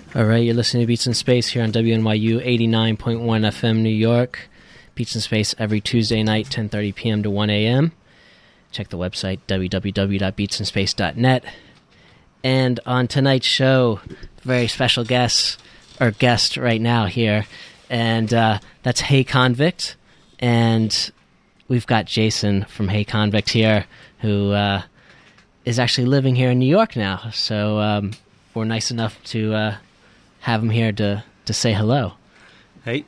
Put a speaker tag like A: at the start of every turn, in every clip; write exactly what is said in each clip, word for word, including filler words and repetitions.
A: All right, you're listening to Beats in Space here on W N Y U eighty-nine point one F M New York. Beats in Space every Tuesday night, ten thirty p.m. to one a.m. Check the website, w w w dot beats in space dot net. And on tonight's show, very special guest, or guest right now here, and uh, that's Hey Convict. And we've got Jason from Hey Convict here, who uh, is actually living here in New York now. So um, we're nice enough to uh, have him here to, to say hello.
B: Hey.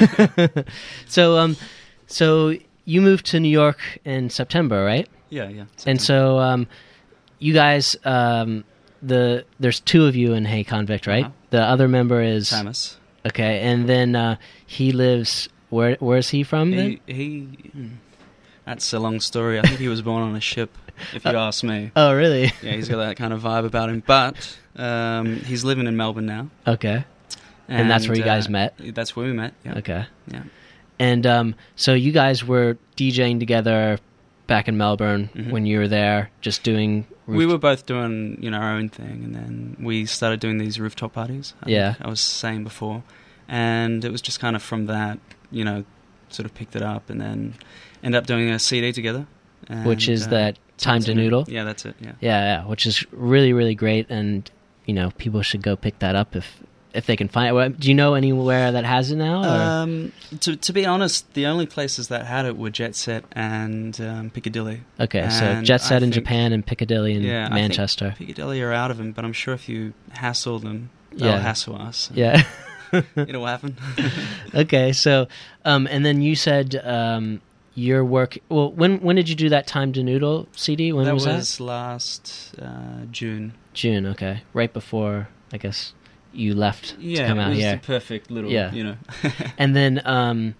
A: so, um, so you moved to New York in September, right?
B: Yeah, yeah. September.
A: And so, um, you guys, um, the there's two of you in Hey Convict, right? Uh-huh. The other member is
B: Thomas.
A: Okay, and then uh, he lives. Where Where is he from? Then?
B: He, he. That's a long story. I think he was born on a ship. If you uh, ask me.
A: Oh, really?
B: Yeah, he's got that kind of vibe about him. But um, he's living in Melbourne now.
A: Okay. And, and that's where you guys
B: uh,
A: met?
B: That's where we met, yeah.
A: Okay.
B: Yeah.
A: And um, so you guys were DJing together back in Melbourne mm-hmm. when you were there, just doing... Roof-
B: we were both doing, you know, our own thing, and then we started doing these rooftop parties. I
A: yeah.
B: I was saying before. And it was just kind of from that, you know, sort of picked it up, and then ended up doing a C D together. And,
A: which is
B: uh,
A: that Time to Noodle?
B: Yeah, that's it, yeah.
A: Yeah, yeah, which is really, really great, and, you know, people should go pick that up if... If they can find it. Do you know anywhere that has it now? Or?
B: Um, to to be honest, the only places that had it were Jet Set and um, Piccadilly.
A: Okay,
B: and
A: so Jet Set
B: I
A: in
B: think,
A: Japan and Piccadilly in
B: yeah,
A: Manchester.
B: I think Piccadilly are out of them, but I'm sure if you hassle them, they'll
A: yeah.
B: hassle us.
A: Yeah.
B: It'll happen.
A: Okay, so, um, and then you said um, your work... Well, when when did you do that Time to Noodle C D? When
B: that
A: was,
B: was
A: that?
B: last uh, June.
A: June, okay. Right before, I guess... you left
B: yeah,
A: to come out
B: it was
A: here.
B: The perfect little,
A: yeah.
B: you know.
A: And then um,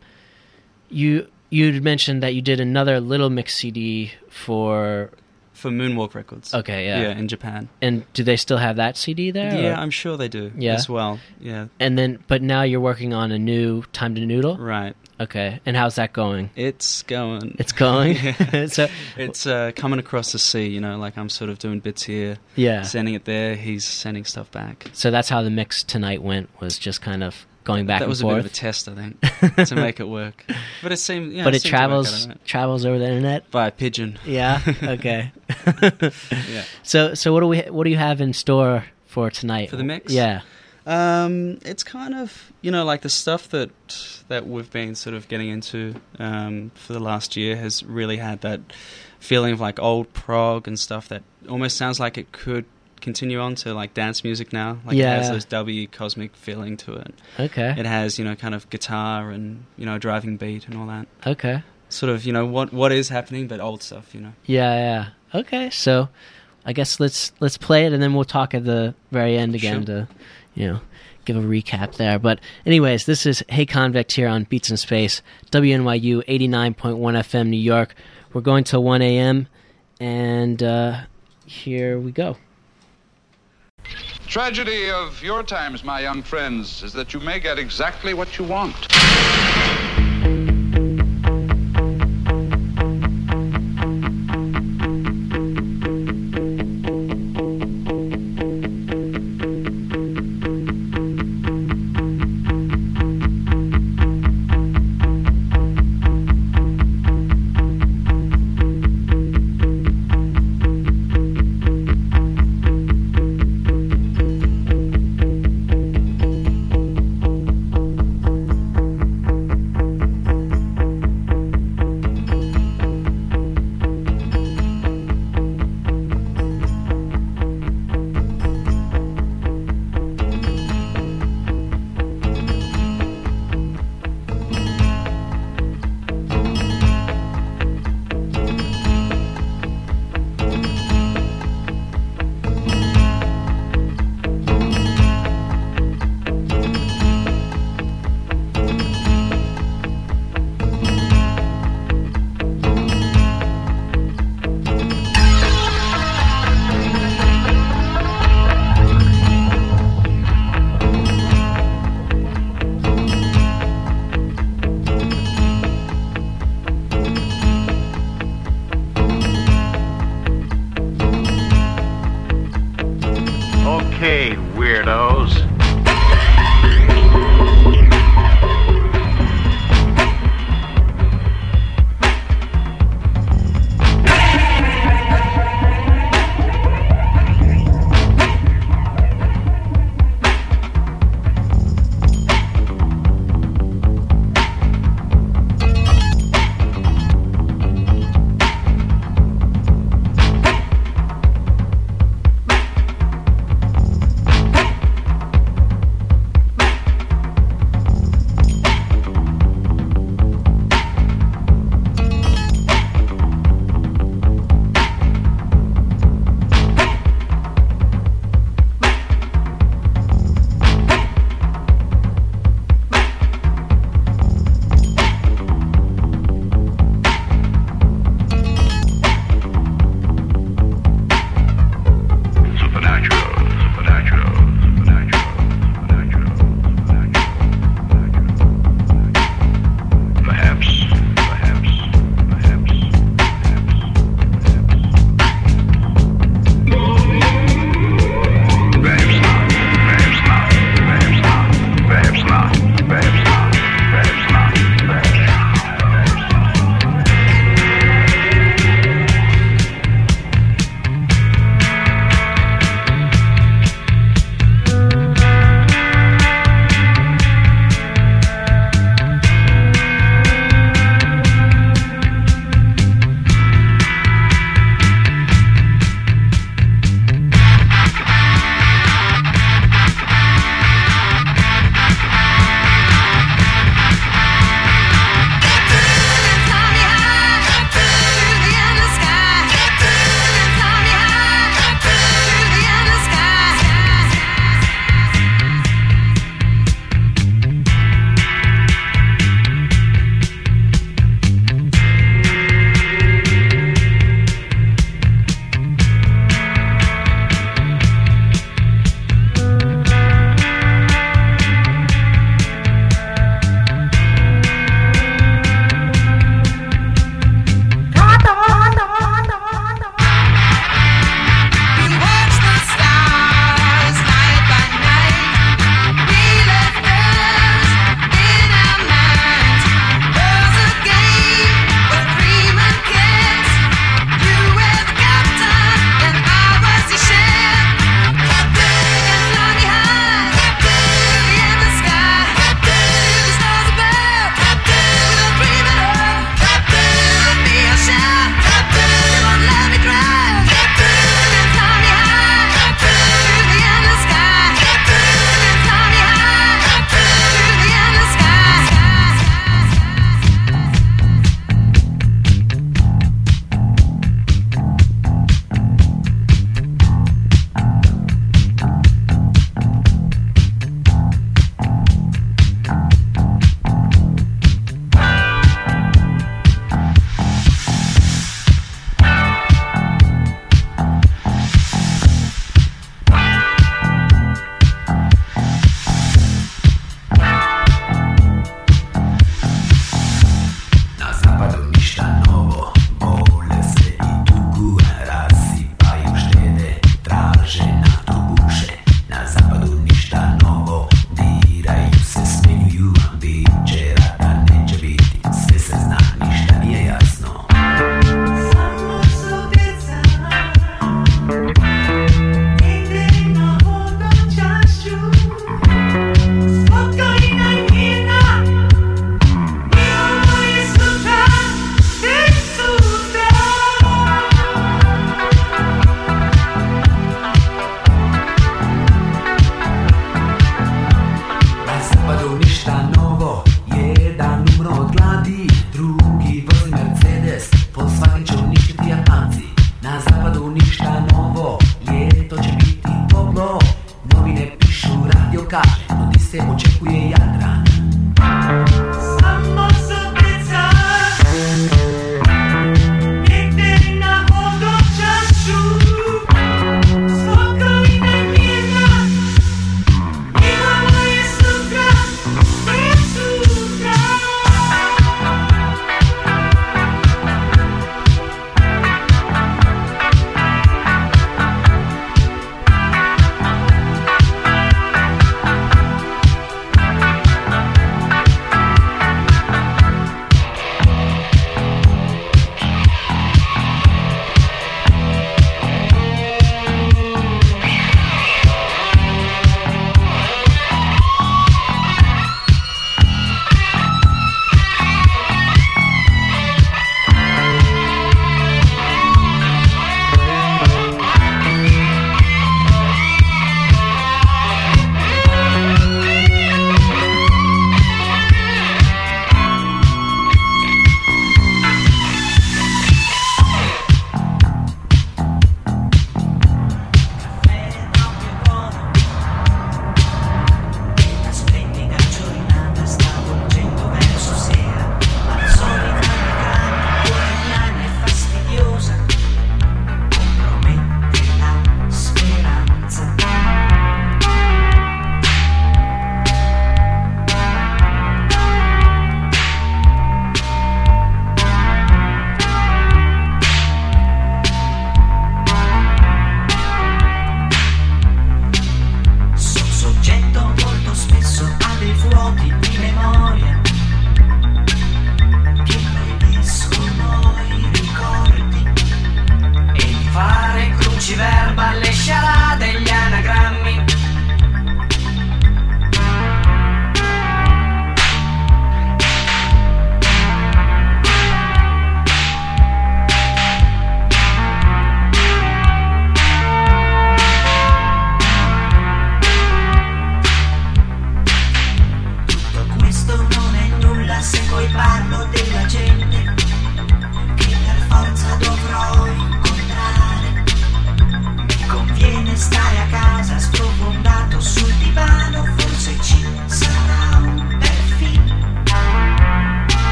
A: you you mentioned that you did another little mix C D for
B: for Moonwalk Records.
A: Okay, yeah,
B: yeah, in Japan.
A: And do they still have that C D there?
B: Yeah,
A: or?
B: I'm sure they do.
A: Yeah,
B: as well. Yeah.
A: And then, but now you're working on a new Time to Noodle,
B: right?
A: Okay, and how's that going?
B: It's going.
A: It's going.
B: yeah.
A: so
B: it's uh, coming across the sea. You know, like I'm sort of doing bits here,
A: yeah,
B: sending it there. He's sending stuff back.
A: So that's how the mix tonight went. Was just kind of going back
B: that
A: and
B: was
A: forth.
B: a bit of a test, I think, to make it work. But it seemed, yeah,
A: but
B: it,
A: it travels
B: it
A: travels over the internet
B: by pigeon.
A: Yeah. Okay.
B: yeah.
A: So so what do we what do you have in store for tonight?
B: For the mix?
A: Yeah.
B: Um, it's kind of, you know, like the stuff that that we've been sort of getting into um, for the last year has really had that feeling of like old prog and stuff that almost sounds like it could continue on to like dance music now. Like
A: yeah.
B: it has those W cosmic feeling to it.
A: Okay.
B: It has, you know, kind of guitar and, you know, driving beat and all that.
A: Okay.
B: Sort of, you know, what what is happening, but old stuff, you know.
A: Yeah, yeah. Okay, so I guess let's let's play it, and then we'll talk at the very end again
B: sure.
A: to, you know, give a recap there. But anyways, this is Hey Convict here on Beats in Space, W N Y U eighty-nine point one F M New York. We're going till one a.m., and uh, here we go.
C: Tragedy of your times, my young friends, is that you may get exactly what you want.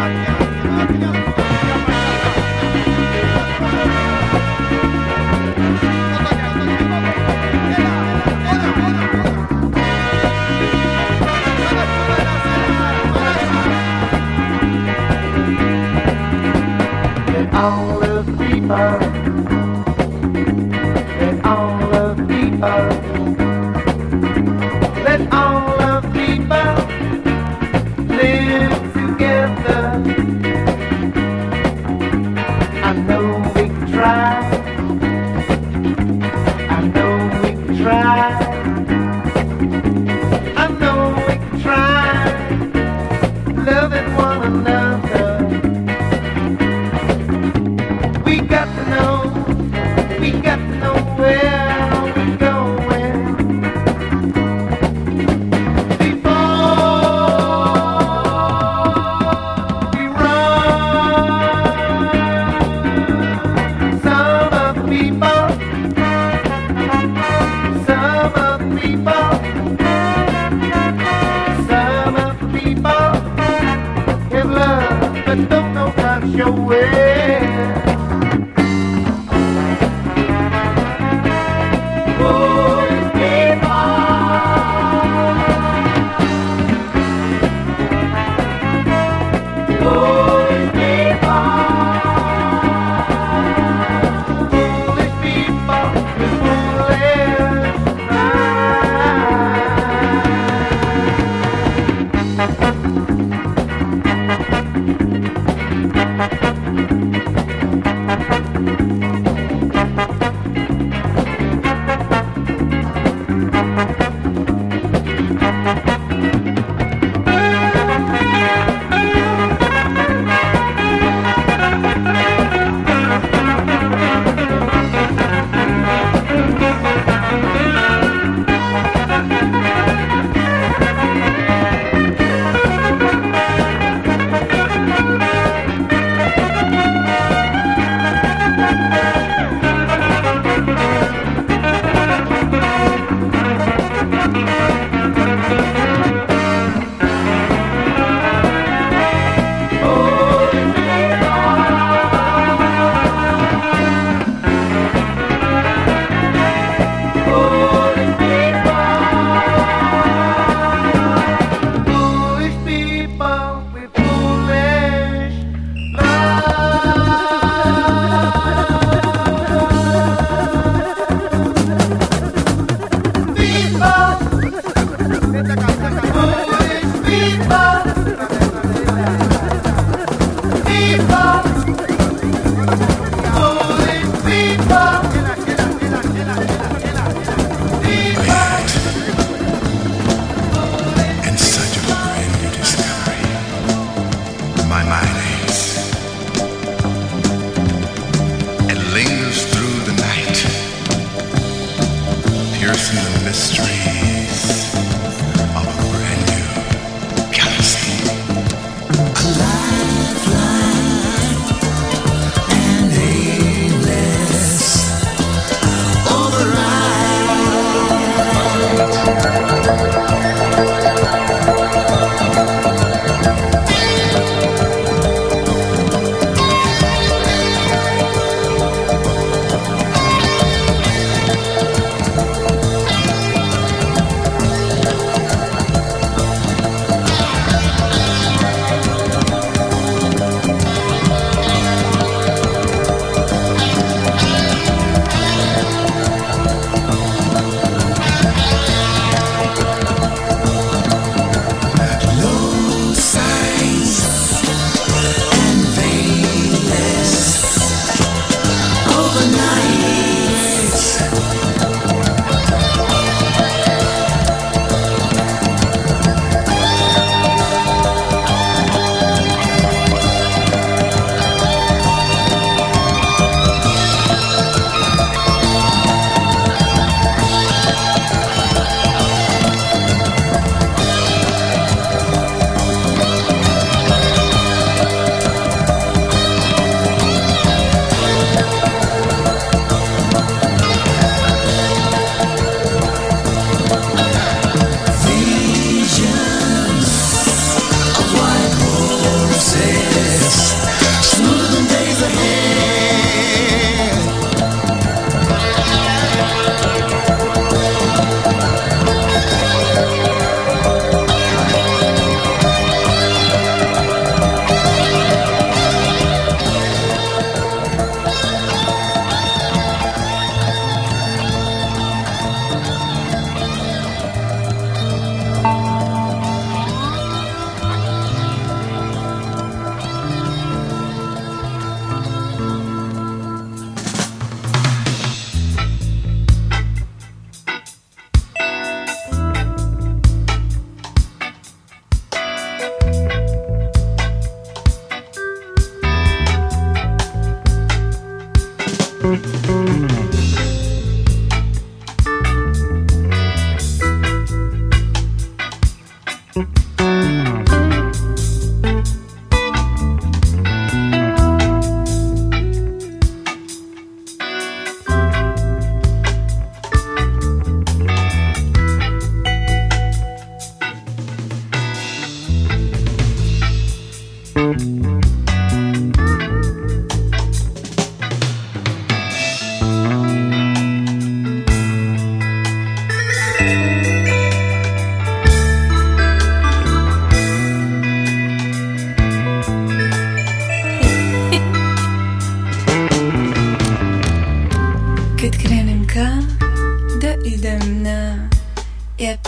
D: all the people, let all the people, let all the people live together. I know we can try, I know we can try, I know we can try, loving one another. We got to know, we got to know where we're going before we run. Some of the people, some of the people, some of the people have love but don't know how to show it. Thank you.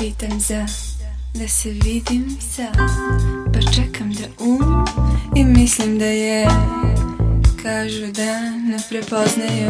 E: pitam za da se vidim sa, pa čekam da um i mislim da je, kažu da ne prepoznaju.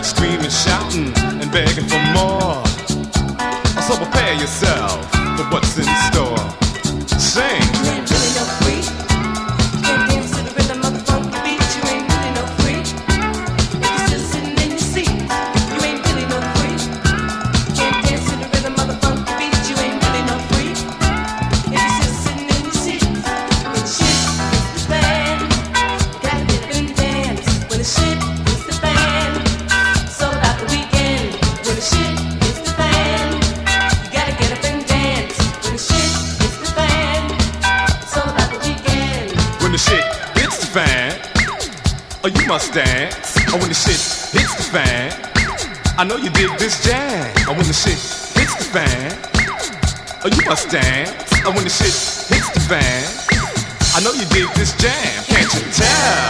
F: screaming, shouting, and begging for more. So prepare yourself for what's in store. Sing.
G: You ain't really no freak. Can't dance to the rhythm of the funky beat. You ain't really no freak. If you're still sitting in your seat, you ain't really no freak. Can't dance to the rhythm of the funky beat. You ain't really no freak. If you're still sitting in your seat, when the shit hits the fan, you gotta get up and dance. When the shit hits the fan, it's all about the weekend. When the shit hits the fan, you gotta get up and dance. When the shit hits the fan, it's all about the weekend.
F: When the shit hits the fan, oh, you must dance. Oh, when the shit hits the fan, I know you dig this jam. Oh, when the shit hits the fan, oh, you must dance. Oh, when the shit hits the fan, I know you dig this jam. Can't you tell?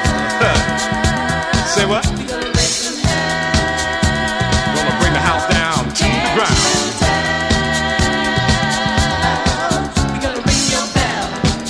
F: Huh. Say what?
G: We gonna raise some hell.
F: Gonna bring the house down to the ground.
G: We gonna ring your bell.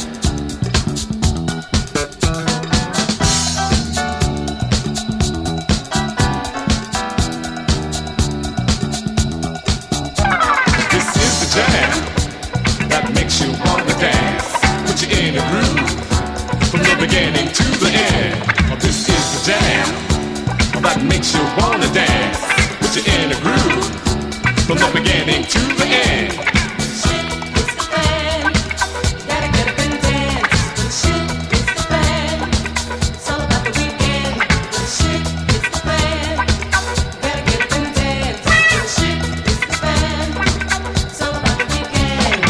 F: This is the jam that makes you wanna dance. Put you in a groove from the beginning to the end. Oh, this is the jam that makes you wanna dance. Put you in a groove from the beginning to the end.
G: Shit hits the fan. Gotta get up and dance. When shit hits the fan, it's all about the weekend. When shit hits the fan, gotta get up and dance. When shit hits the fan, it's all about the weekend.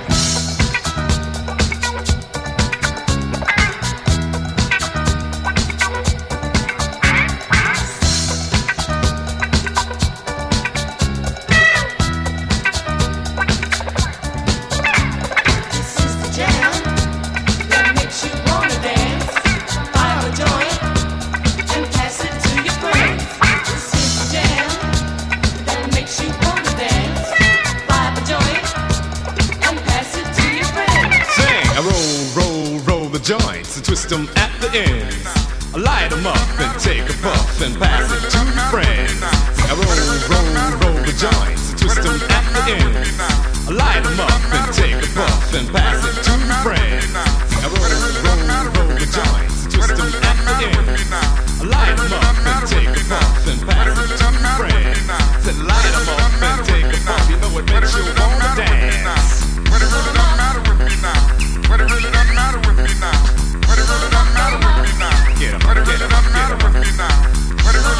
G: This is the jam that makes you wanna dance. Fire a joint and pass it to your friends. This is the jam that makes you wanna dance. Fire a joint and pass it to your friends.
F: Sing, I roll, roll, roll the joints and twist them at the ends. I light them up and take a puff and pass it to your friends. I roll, roll, roll the joints and twist them at the ends. I light them up and take a puff and pass it to your friends. I roll, roll, roll the joints and twist them at the ends. I light them up and take a puff and pass it to your friends. Said light them up and take a puff, you know it makes you wanna dance.
C: What it really don't matter with me now. What it really don't matter with me now. What it really don't matter with me now.
F: Get 'em,
C: What it
F: get
C: really
F: 'em,
C: don't
F: get
C: matter
F: 'em.
C: with me now. What it really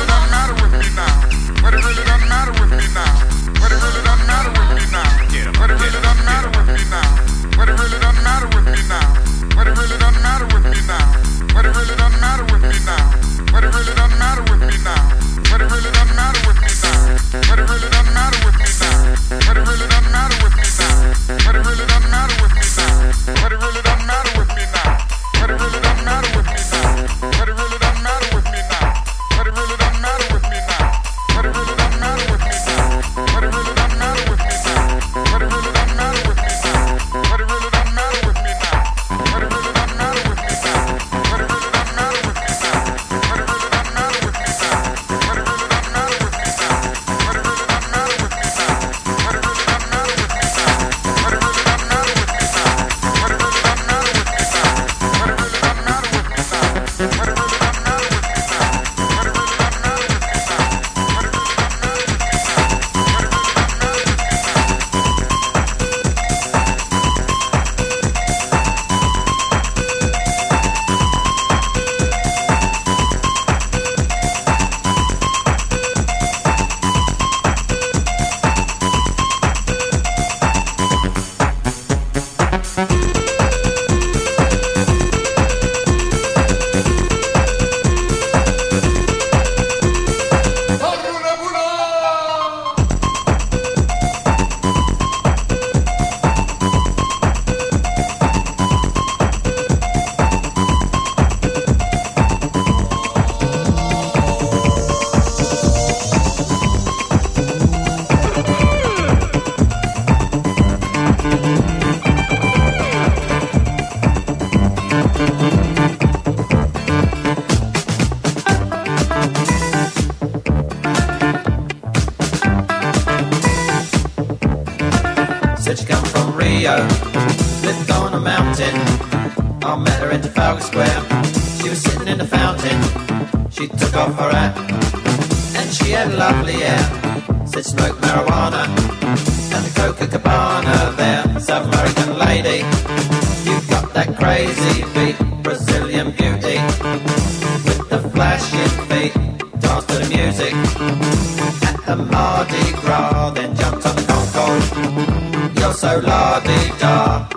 H: Rio, lived on a mountain. I met her in Trafalgar Square. She was sitting in the fountain. She took off her hat and she had lovely hair. Said smoke marijuana and the Copacabana there. South American lady, you got that crazy beat. Brazilian beauty with the flashing feet. Dance to the music at the Mardi Gras. Then jumped on the Concorde. You're so la-di-da.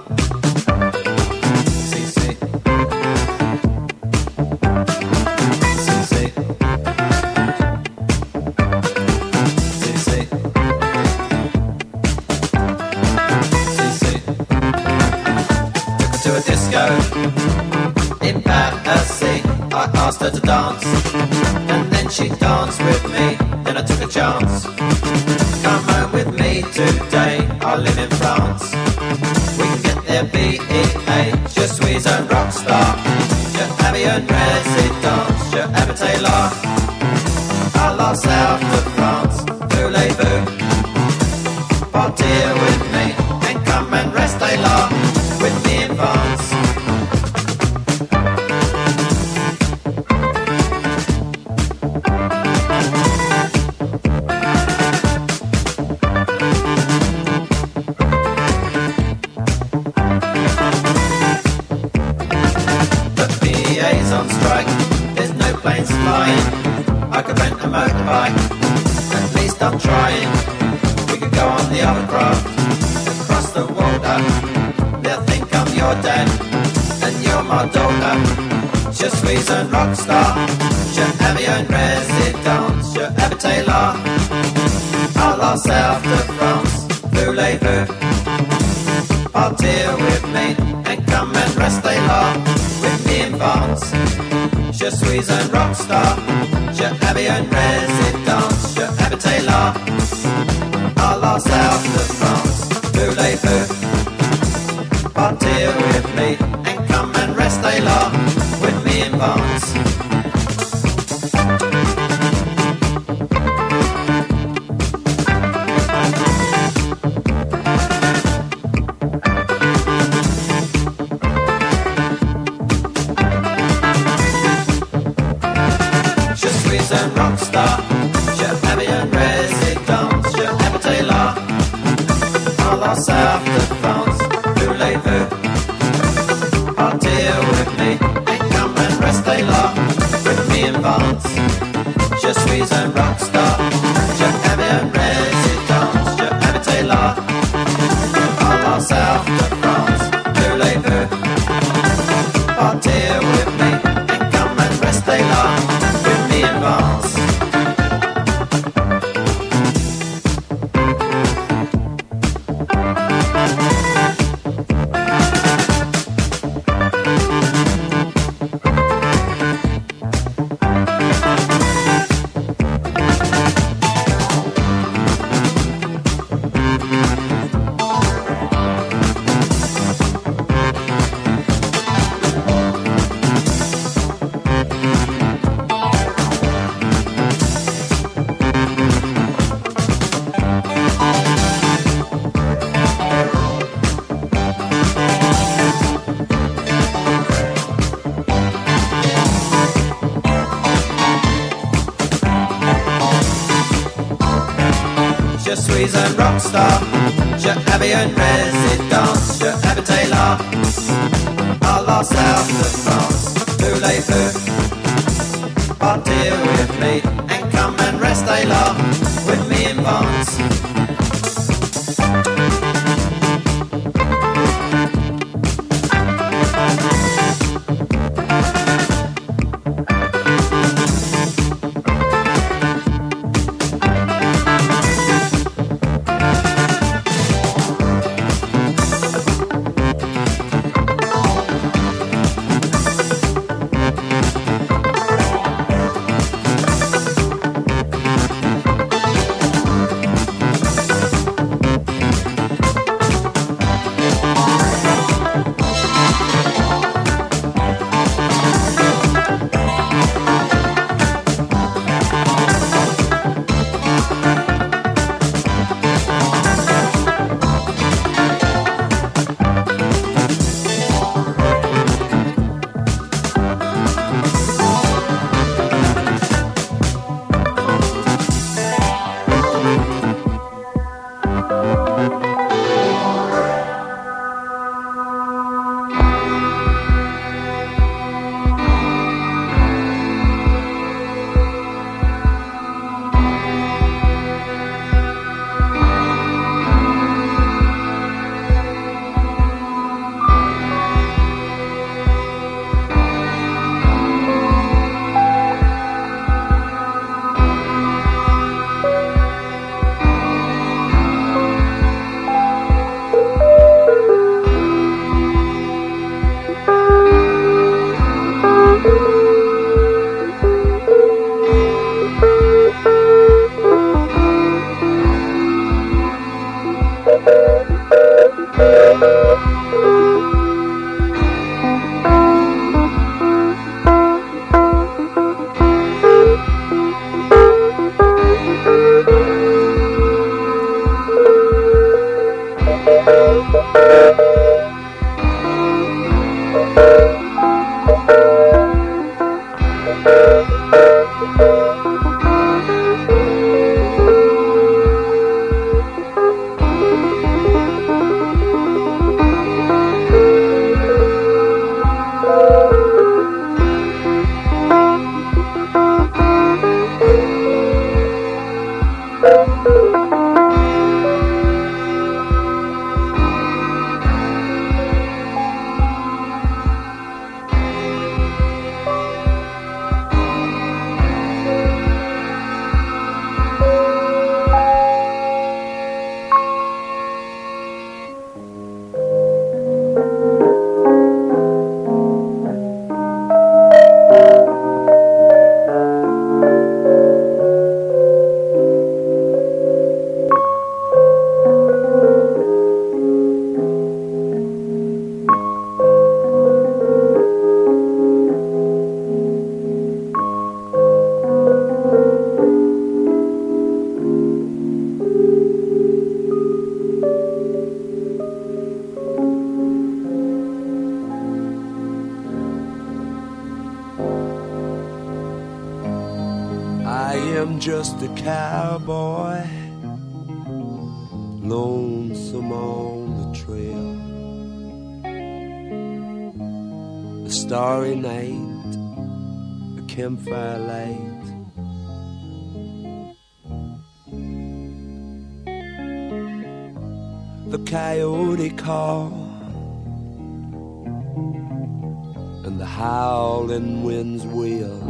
H: C C C C C C C Took her to a disco in Battersea. I asked her to dance, and then she danced with me. Then I took a chance. Come home with me today. I live in France. We can get there B E A. Je suis un rockstar. Je habille un résidence. Je habite là. À la south of France. Voulez-vous partir with me and come and rester là with me in France? I could rent a motorbike, at least I'm trying. We could go on the other craft, across the water. They'll think I'm your dad, and you're my daughter. Je suis un rockstar, je habille un résidence. Je habite là, à la south of France. Voulez-vous partir with me and come and rester là with me in France? Je suis un rockstar, je habille un résidence. Je habite là, à la south of France. Voulez-vous partir with me and come and rester là with me in France? Un rockstar, je habille un résidence. Je habite là, à la south of France. Voulez-vous partir with me and come and rester là with me in France? Je suis un rockstar, je habille un résidence. Je habite là, à la south of France. Voulez-vous partir with me and come and rester là with me in France? Je suis un rockstar, je habille une résidence. Je habite là, à la south of France. Voulez-vous partir with me and come and rester là with me in France?
I: am just a cowboy, lonesome on the trail. A starry night, a campfire light, the coyote call, and the howling winds wail.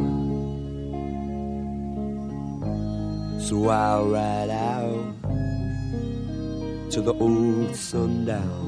I: So I'll ride out to the old sundown.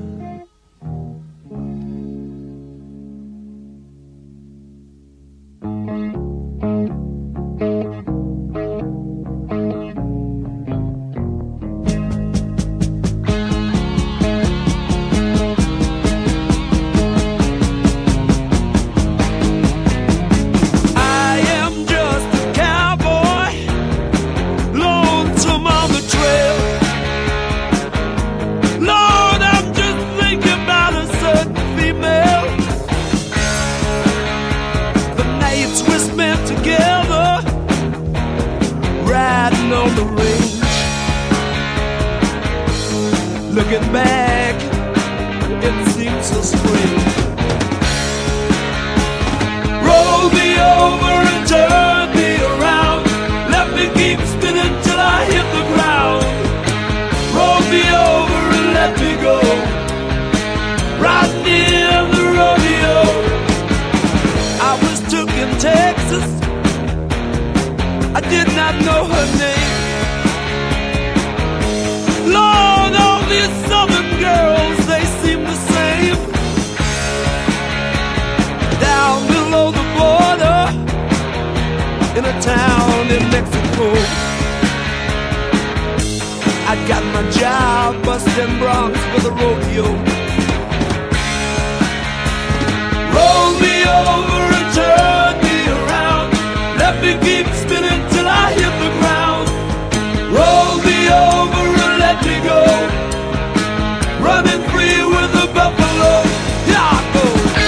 I: Looking back, it seems so strange. Roll me over and turn me around. Let me keep spinning till I hit the ground. Roll me over and let me go. Right near the rodeo. I was took in Texas. I did not know her name. Lord, all these southern girls, they seem the same. Down below the border, in a town in Mexico, I got my job busting broncs for the rodeo. Roll me over and turn me around. Let me keep spinning till I hit the ground. Roll me over and let me go. Running free with the buffalo. Yeah, I go.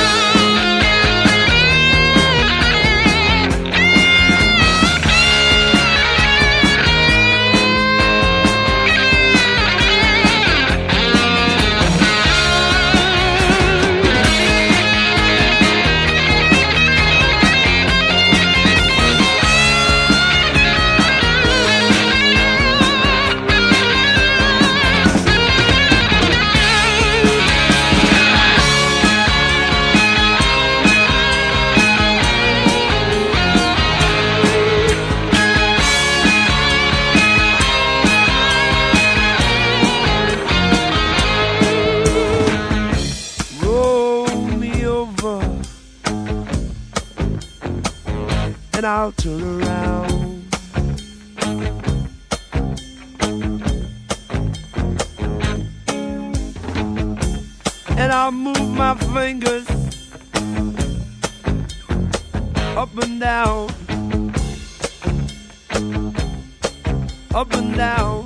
I: I'll turn around. And I'll move my fingers up and down, up and down.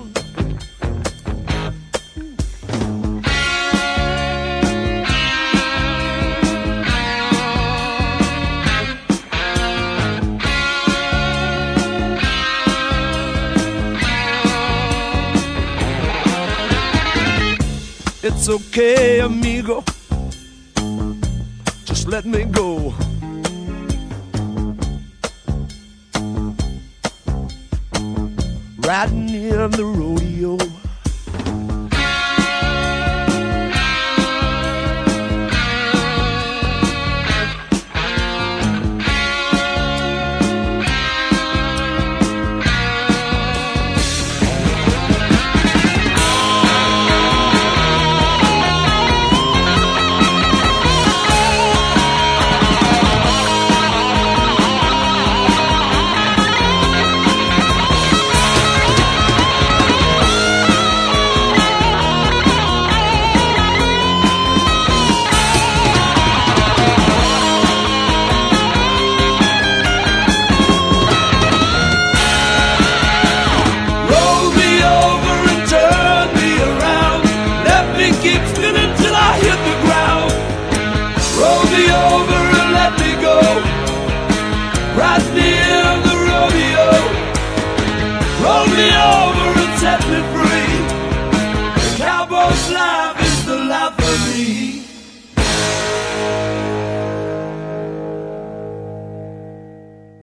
I: It's okay, amigo, just let me go. Riding in the rodeo. me over.